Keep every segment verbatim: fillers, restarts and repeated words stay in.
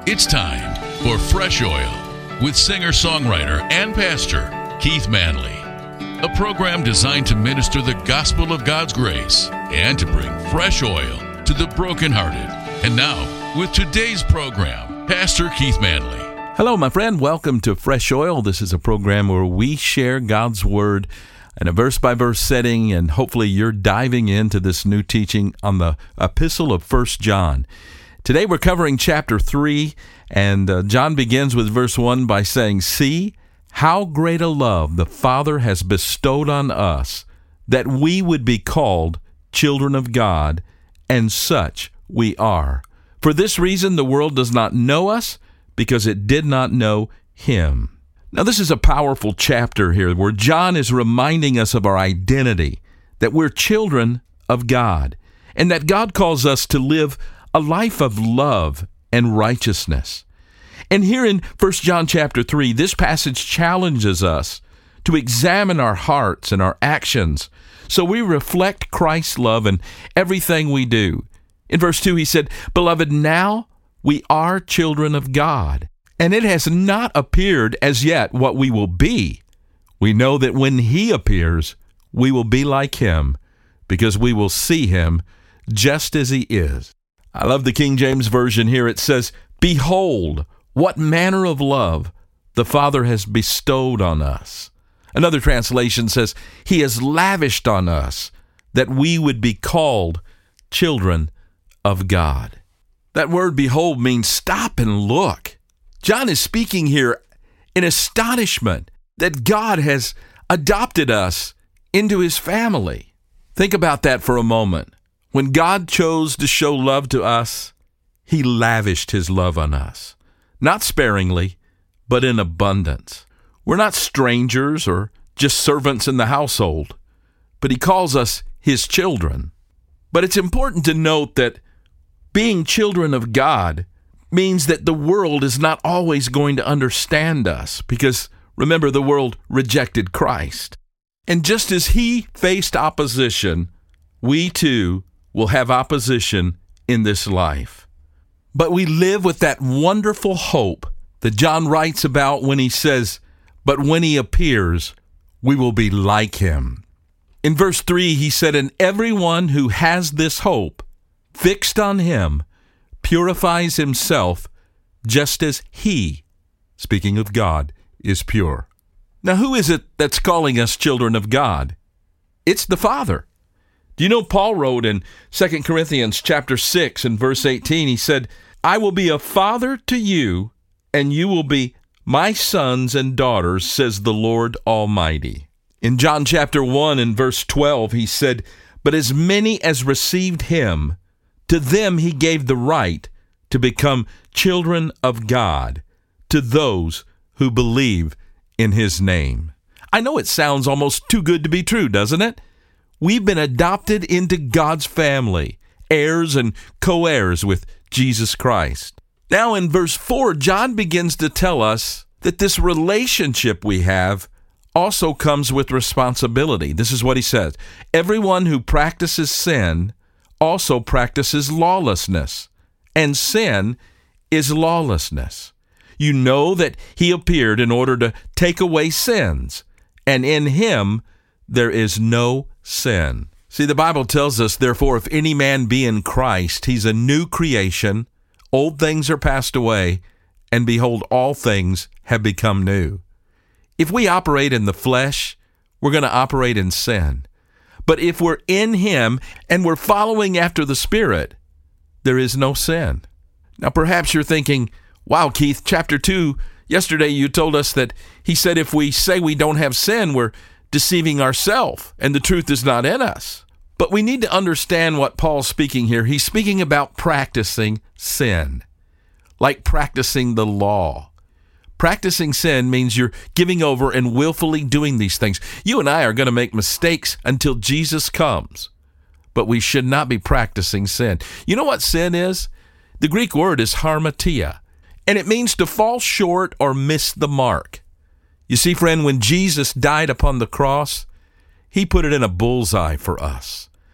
It's time for Fresh Oil with singer-songwriter and pastor Keith Manley, a program designed to minister the gospel of God's grace and to bring fresh oil to the brokenhearted. And now, with today's program, Pastor Keith Manley. Hello, my friend. Welcome to Fresh Oil. This is a program where we share God's Word in a verse-by-verse setting, and hopefully you're diving into this new teaching on the Epistle of First John. Today we're covering chapter three, and uh, John begins with verse one by saying, "See how great a love the Father has bestowed on us, that we would be called children of God, and such we are. For this reason the world does not know us, because it did not know Him." Now, this is a powerful chapter here where John is reminding us of our identity, that we're children of God, and that God calls us to live a life of love and righteousness. And here in First John chapter three, this passage challenges us to examine our hearts and our actions so we reflect Christ's love in everything we do. In verse two, he said, "Beloved, now we are children of God, and it has not appeared as yet what we will be. We know that when He appears, we will be like Him, because we will see Him just as He is." I love the King James Version here. It says, "Behold, what manner of love the Father has bestowed on us." Another translation says, "He has lavished on us that we would be called children of God." That word "behold" means stop and look. John is speaking here in astonishment that God has adopted us into His family. Think about that for a moment. When God chose to show love to us, He lavished His love on us. Not sparingly, but in abundance. We're not strangers or just servants in the household, but He calls us His children. But it's important to note that being children of God means that the world is not always going to understand us, because, remember, the world rejected Christ. And just as He faced opposition, we too will have opposition in this life. But we live with that wonderful hope that John writes about when he says, "But when He appears, we will be like Him." In verse three, he said, "And everyone who has this hope fixed on Him purifies himself just as He," speaking of God, "is pure." Now, who is it that's calling us children of God? It's the Father. Do you know Paul wrote in Second Corinthians chapter six and verse eighteen, he said, "I will be a father to you, and you will be my sons and daughters, says the Lord Almighty." In John chapter one and verse twelve, he said, "But as many as received Him, to them He gave the right to become children of God, to those who believe in His name." I know it sounds almost too good to be true, doesn't it? We've been adopted into God's family, heirs and co-heirs with Jesus Christ. Now in verse four, John begins to tell us that this relationship we have also comes with responsibility. This is what he says, "Everyone who practices sin also practices lawlessness, and sin is lawlessness. You know that He appeared in order to take away sins, and in Him there is no sin." See, the Bible tells us, "Therefore, if any man be in Christ, he's a new creation. Old things are passed away, and behold, all things have become new." If we operate in the flesh, we're going to operate in sin. But if we're in Him and we're following after the Spirit, there is no sin. Now, perhaps you're thinking, "Wow, Keith, chapter two, yesterday you told us that He said if we say we don't have sin, we're deceiving ourselves, and the truth is not in us." But we need to understand what Paul's speaking here. He's speaking about practicing sin, like practicing the law. Practicing sin means you're giving over and willfully doing these things. You and I are going to make mistakes until Jesus comes, but we should not be practicing sin. You know what sin is? The Greek word is harmatia, and it means to fall short or miss the mark. You see, friend, when Jesus died upon the cross, He put it in a bullseye for us.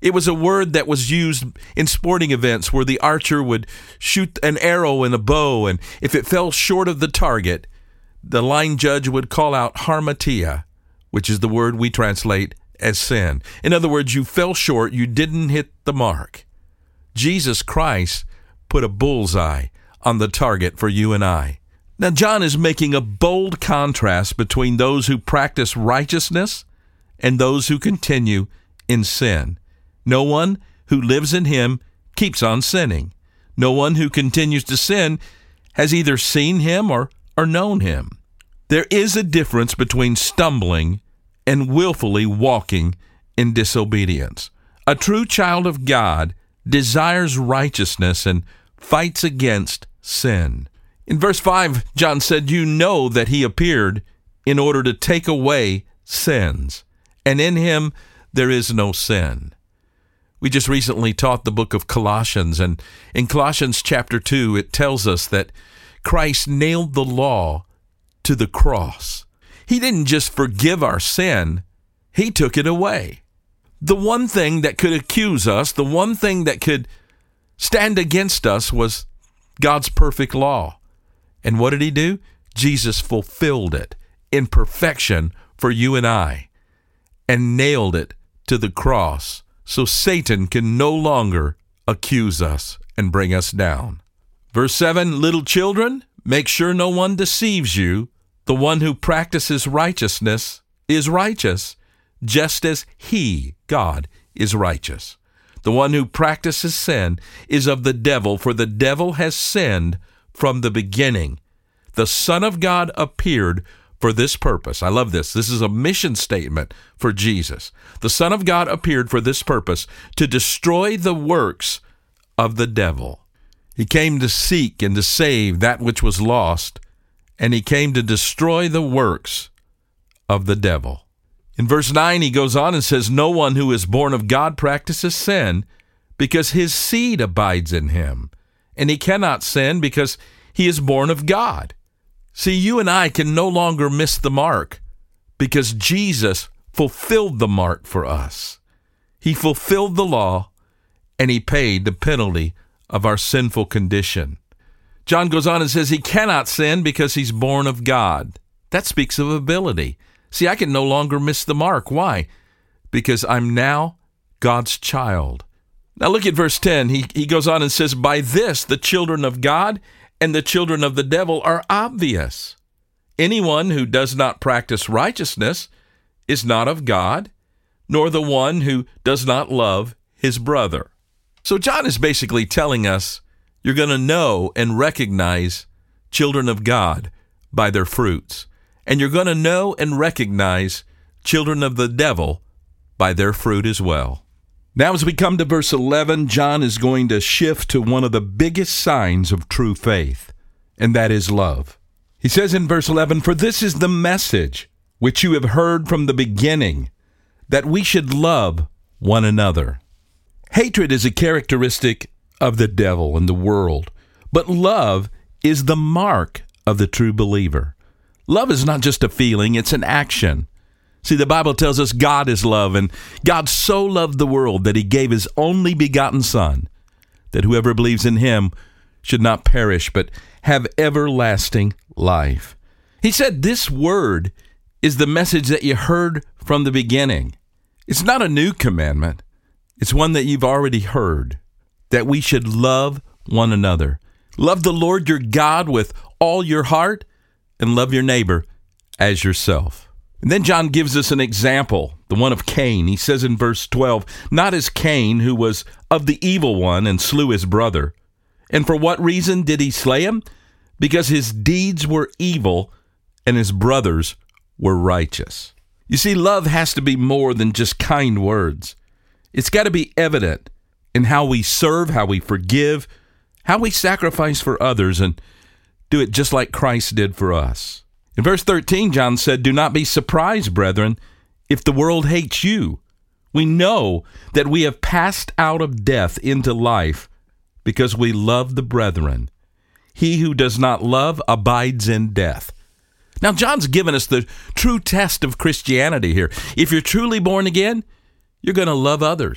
It was a word that was used in sporting events where the archer would shoot an arrow in a bow, and if it fell short of the target, the line judge would call out harmatia, which is the word we translate as sin. In other words, you fell short, you didn't hit the mark. Jesus Christ put a bullseye on the target for you and I. Now, John is making a bold contrast between those who practice righteousness and those who continue in sin. No one who lives in him keeps on sinning. No one who continues to sin has either seen him or, or known him. There is a difference between stumbling and willfully walking in disobedience. A true child of God desires righteousness and fights against sin. In verse five, John said, "You know that he appeared in order to take away sins, and in him there is no sin." We just recently taught the book of Colossians, and in Colossians chapter two, it tells us that Christ nailed the law to the cross. He didn't just forgive our sin, he took it away. The one thing that could accuse us, the one thing that could stand against us was God's perfect law. And what did he do? Jesus fulfilled it in perfection for you and I and nailed it to the cross so Satan can no longer accuse us and bring us down. Verse seven, "Little children, make sure no one deceives you. The one who practices righteousness is righteous, just as he, God, is righteous. The one who practices sin is of the devil, for the devil has sinned from the beginning. The Son of God appeared for this purpose." I love this. This is a mission statement for Jesus. The Son of God appeared for this purpose, to destroy the works of the devil. He came to seek and to save that which was lost, and he came to destroy the works of the devil. In verse nine, he goes on and says, "No one who is born of God practices sin, because his seed abides in him. And he cannot sin because he is born of God." See, you and I can no longer miss the mark because Jesus fulfilled the mark for us. He fulfilled the law, and he paid the penalty of our sinful condition. John goes on and says he cannot sin because he's born of God. That speaks of ability. See, I can no longer miss the mark. Why? Because I'm now God's child. Now look at verse ten. He, he goes on and says, "By this the children of God and the children of the devil are obvious. Anyone who does not practice righteousness is not of God, nor the one who does not love his brother." So John is basically telling us you're going to know and recognize children of God by their fruits. And you're going to know and recognize children of the devil by their fruit as well. Now, as we come to verse eleven, John is going to shift to one of the biggest signs of true faith, and that is love. He says in verse eleven, "For this is the message which you have heard from the beginning, that we should love one another." Hatred is a characteristic of the devil and the world, but love is the mark of the true believer. Love is not just a feeling, it's an action. See, the Bible tells us God is love, and God so loved the world that he gave his only begotten Son, that whoever believes in him should not perish, but have everlasting life. He said this word is the message that you heard from the beginning. It's not a new commandment. It's one that you've already heard, that we should love one another. Love the Lord your God with all your heart, and love your neighbor as yourself. And then John gives us an example, the one of Cain. He says in verse twelve, "Not as Cain, who was of the evil one and slew his brother. And for what reason did he slay him? Because his deeds were evil and his brothers were righteous." You see, love has to be more than just kind words. It's got to be evident in how we serve, how we forgive, how we sacrifice for others, and do it just like Christ did for us. In verse thirteen, John said, "Do not be surprised, brethren, if the world hates you. We know that we have passed out of death into life because we love the brethren. He who does not love abides in death." Now, John's given us the true test of Christianity here. If you're truly born again, you're going to love others.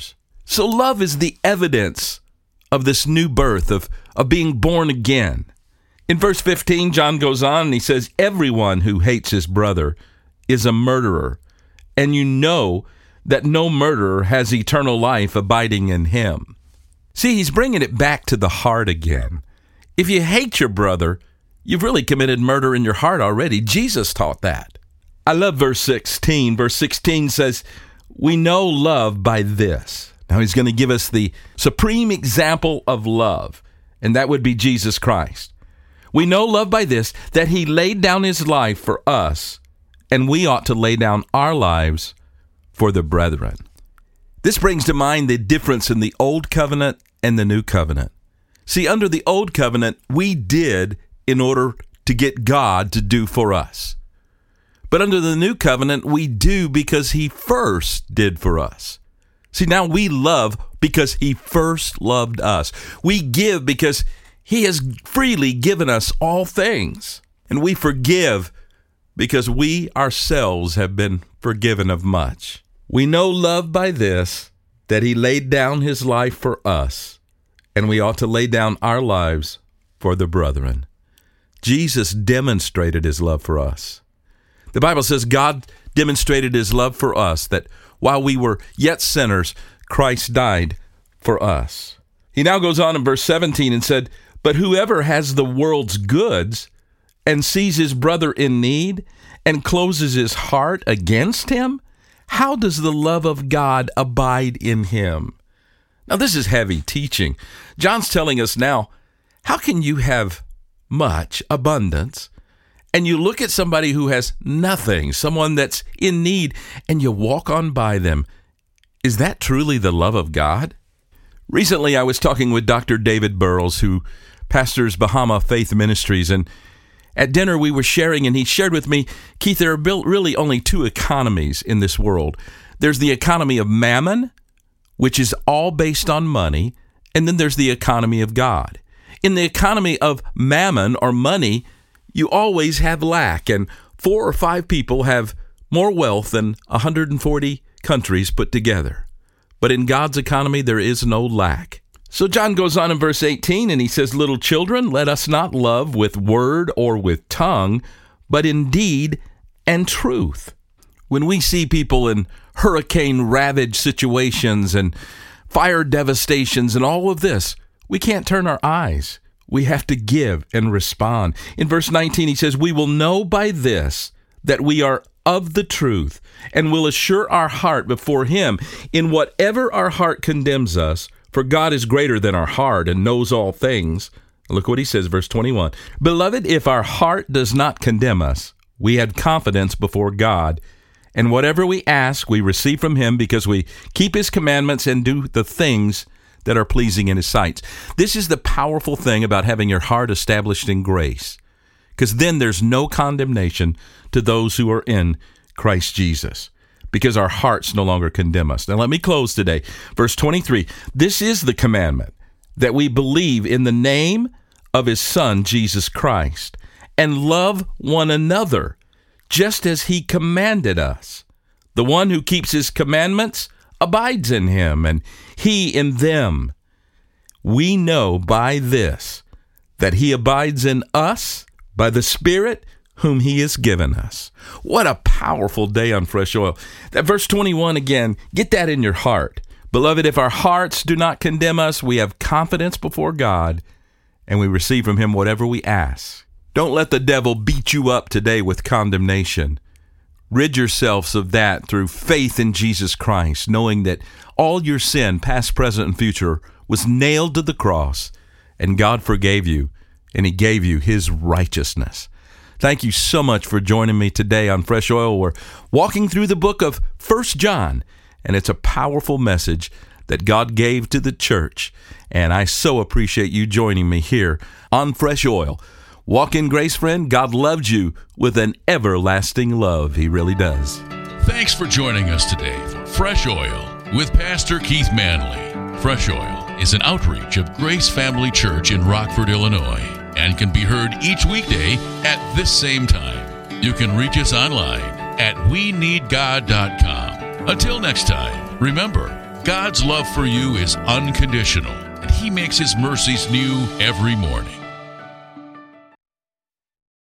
So love is the evidence of this new birth, of, of being born again. In verse fifteen, John goes on and he says, everyone who hates his brother is a murderer, and you know that no murderer has eternal life abiding in him. See, he's bringing it back to the heart again. If you hate your brother, you've really committed murder in your heart already. Jesus taught that. I love verse sixteen. Verse sixteen says, we know love by this. Now he's going to give us the supreme example of love, and that would be Jesus Christ. We know love by this, that he laid down his life for us, and we ought to lay down our lives for the brethren. This brings to mind the difference in the old covenant and the new covenant. See, under the old covenant, we did in order to get God to do for us. But under the new covenant, we do because he first did for us. See, now we love because he first loved us. We give because he has freely given us all things. And we forgive because we ourselves have been forgiven of much. We know love by this, that he laid down his life for us, and we ought to lay down our lives for the brethren. Jesus demonstrated his love for us. The Bible says God demonstrated his love for us, that while we were yet sinners, Christ died for us. He now goes on in verse seventeen and said, but whoever has the world's goods and sees his brother in need and closes his heart against him, how does the love of God abide in him? Now, this is heavy teaching. John's telling us now, how can you have much abundance and you look at somebody who has nothing, someone that's in need, and you walk on by them? Is that truly the love of God? Recently, I was talking with Doctor David Burrows, who pastors Bahama Faith Ministries, and at dinner we were sharing, and he shared with me, Keith, there are really only two economies in this world. There's the economy of mammon, which is all based on money, and then there's the economy of God. In the economy of mammon or money, you always have lack, and four or five people have more wealth than one hundred forty countries put together. But in God's economy, there is no lack. So John goes on in verse eighteen, and he says, little children, let us not love with word or with tongue, but in deed and truth. When we see people in hurricane-ravaged situations and fire devastations and all of this, we can't turn our eyes. We have to give and respond. In verse nineteen, he says, we will know by this that we are of the truth, and will assure our heart before him in whatever our heart condemns us, for God is greater than our heart and knows all things. Look what he says, verse twenty-one. Beloved, if our heart does not condemn us, we have confidence before God, and whatever we ask, we receive from him, because we keep his commandments and do the things that are pleasing in his sight. This is the powerful thing about having your heart established in grace, because then there's no condemnation to those who are in Christ Jesus, because our hearts no longer condemn us. Now let me close today. Verse twenty-three, this is the commandment, that we believe in the name of his Son, Jesus Christ, and love one another, just as he commanded us. The one who keeps his commandments abides in him, and he in them. We know by this, that he abides in us by the Spirit whom he has given us. What a powerful day on Fresh Oil. That verse twenty-one again, get that in your heart. Beloved, if our hearts do not condemn us, we have confidence before God, and we receive from him whatever we ask. Don't let the devil beat you up today with condemnation. Rid yourselves of that through faith in Jesus Christ, knowing that all your sin, past, present, and future, was nailed to the cross, and God forgave you, and he gave you his righteousness. Thank you so much for joining me today on Fresh Oil. We're walking through the book of First John, and it's a powerful message that God gave to the church, and I so appreciate you joining me here on Fresh Oil. Walk in grace, friend. God loves you with an everlasting love. He really does. Thanks for joining us today for Fresh Oil with Pastor Keith Manley. Fresh Oil is an outreach of Grace Family Church in Rockford, Illinois, and can be heard each weekday at this same time. You can reach us online at we need god dot com. Until next time, remember, God's love for you is unconditional, and He makes His mercies new every morning.